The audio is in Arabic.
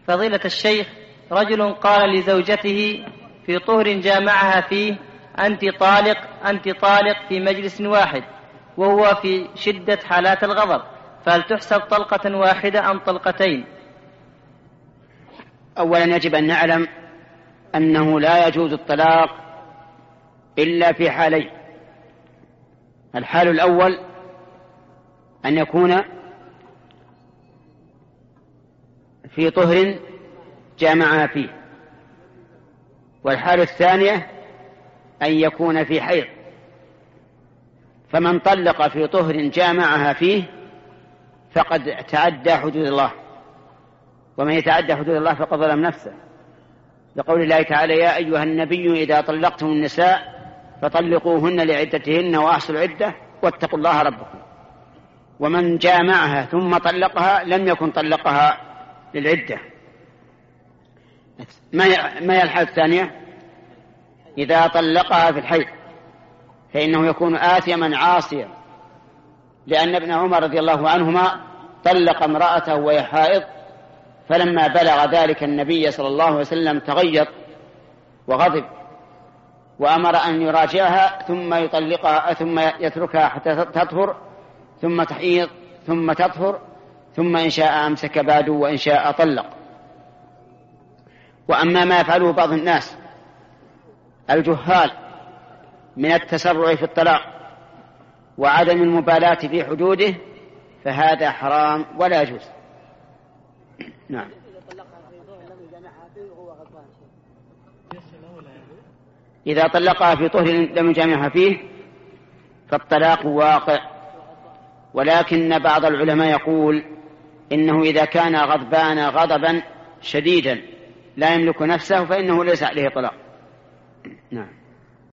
فضيلة الشيخ، رجل قال لزوجته في طهر جامعها فيه: أنت طالق في مجلس واحد، وهو في شدة حالات الغضب، فهل تحسب طلقة واحدة أم طلقتين؟ أولا يجب أن نعلم أنه لا يجوز الطلاق إلا في حالين. الحال الأول أن يكون في طهر جامعها فيه، والحال الثانية أن يكون في حيض. فمن طلق في طهر جامعها فيه فقد تعدى حدود الله، ومن يتعدى حدود الله فقد ظلم نفسه، لقول الله تعالى: يا أيها النبي إذا طلقتم النساء فطلقوهن لعدتهن وأحصوا العدة واتقوا الله ربكم. ومن جامعها ثم طلقها لم يكن طلقها للعدة. ما هي الحالة الثانية؟ إذا طلقها في الحيض فإنه يكون آثما عاصيا، لأن ابن عمر رضي الله عنهما طلق امرأته وهي حائض، فلما بلغ ذلك النبي صلى الله عليه وسلم تغيظ وغضب وأمر أن يراجعها ثم يطلقها، ثم يتركها حتى تطهر، ثم تحيض، ثم تطهر، ثم إن شاء أمسك بعد وإن شاء طلق. وأما ما يفعله بعض الناس الجهال من التسرع في الطلاق وعدم المبالاة في حدوده فهذا حرام ولا يجوز. نعم. إذا طلقها في طهر لم يجامعها فيه فالطلاق واقع، ولكن بعض العلماء يقول إنه إذا كان غضبان غضبا شديدا لا يملك نفسه فإنه ليس عليه طلاق. نعم.